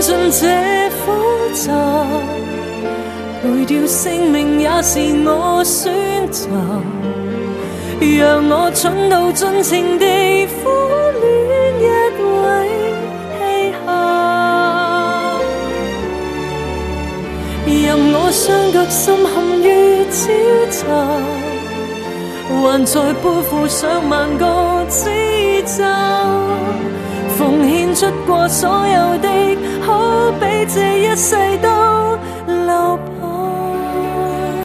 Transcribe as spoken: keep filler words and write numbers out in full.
信這苦集，賠掉性命也是我選擇，讓我蠢到盡情地苦戀一位稀客，任我雙腳深陷於沼澤，還在背負上萬個指責，奉獻出過所有的，可比這一世都留白。